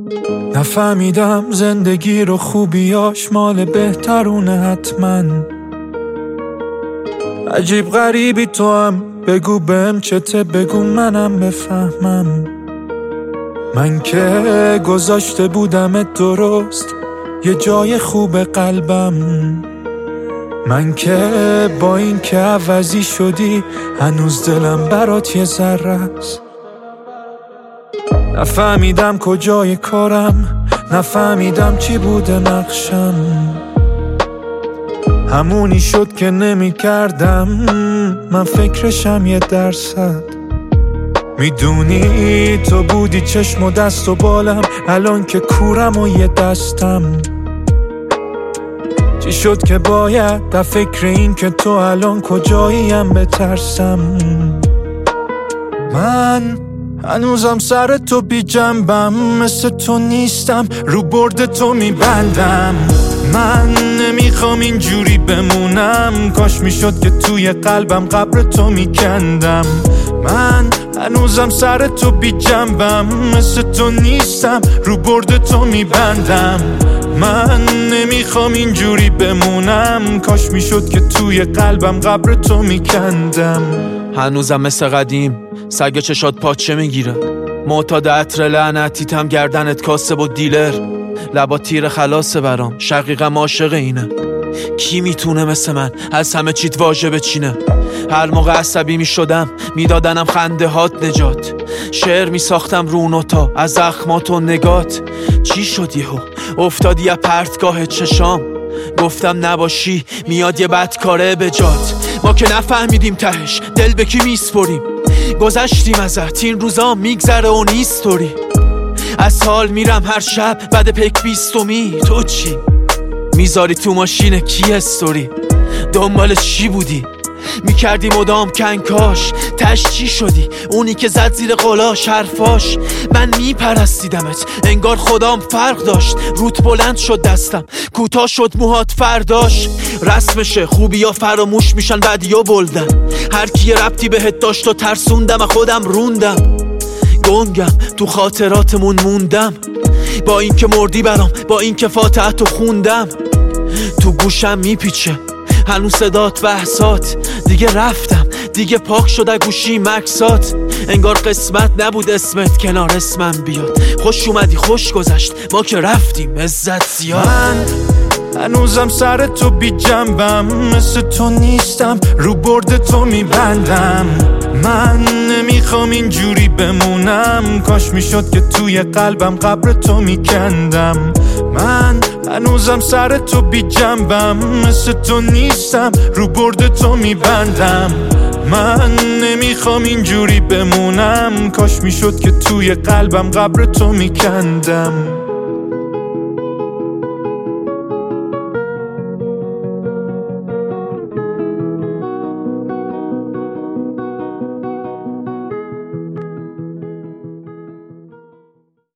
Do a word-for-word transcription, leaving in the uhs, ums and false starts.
نفهمیدم زندگی رو خوبیاش مال بهترونه حتما. عجیب غریبی تو هم، بگو بهم چته، بگو منم بفهمم. من که گذاشته بودمت درست یه جای خوب قلبم. من که با این که عوضی شدی هنوز دلم برات یه ذره است. نفهمیدم کجای کارم، نفهمیدم چی بوده نقشم. همونی شد که نمی کردم من فکرشم یه درصد. میدونی تو بودی چشم و دست و بالم، الان که کورم و یه دستم. چی شد که باید در فکر این که تو الان کجاییم بترسم. من هنوزم سر تو بی جنبم، مثل تو نیستم رو برد تو میبندم. من نمیخوام اینجوری بمونم، کاش میشد که توی قلبم قبر تو میکندم. من هنوزم سر تو بی جنبم، مثل تو نیستم رو برد تو میبندم. من نمیخوام اینجوری بمونم، کاش میشد که توی قلبم قبر تو میکندم. هنوزم مثل قدیم سگ چشات پاچه میگیره، معتاد عطر لعنتیتم گردنت کاسب و دیلر. لبا تیر خلاصه برام، شقیقم عاشق اینه. کی میتونه مثل من از همه چیت واژه بچینه؟ هر موقع عصبی میشدم میدادنم خنده هات نجات. شعر میساختم رو نوتا از زخمات و نگات. چی شد یهو افتادی از پرتگاه چشام؟ گفتم نباشی میاد یه بدکاره به جات. ما که نفهمیدیم تهش دل به کی میسپریم. گذشتیم ازت این روزا میگذره و نیستوری. از حال میرم هر شب بعد پک بیستمی. تو چی؟ میذاری تو ماشین کی استوری؟ دنبال چی بودی؟ میکردی مدام کنکاش، تش چی شدی؟ اونی که زد زیر قلاش حرفاش. من میپرستیدمت انگار خدام فرق داشت. روت بلند شد دستم، کوتاه شد موهات فرداش. رسمشه خوبی ها فراموش میشن بدی ها بلدن. هر کی ربطی بهت داشت و ترسوندم خودم روندم. گنگم تو خاطراتمون موندم، با این که مردی برام، با این که فاتحتو خوندم. تو گوشم میپیچه هنوز صدات بحثات. دیگه رفتم دیگه پاک شده گوشی مکسات. انگار قسمت نبود اسمت کنار اسمم بیاد. خوش اومدی خوش گذشت ما که رفتیم عزت زیاد. من هنوزم سر تو بی جنبم، مثل تو نیستم رو برد تو میبندم. من نمیخوام اینجوری بمونم، کاش میشد که توی قلبم قبر تو میکندم. من هنوزم سر تو بی جنبم، مثل تو نیستم رو برد تو میبندم. من نمیخوام اینجوری بمونم، کاش میشد که توی قلبم قبر تو میکندم.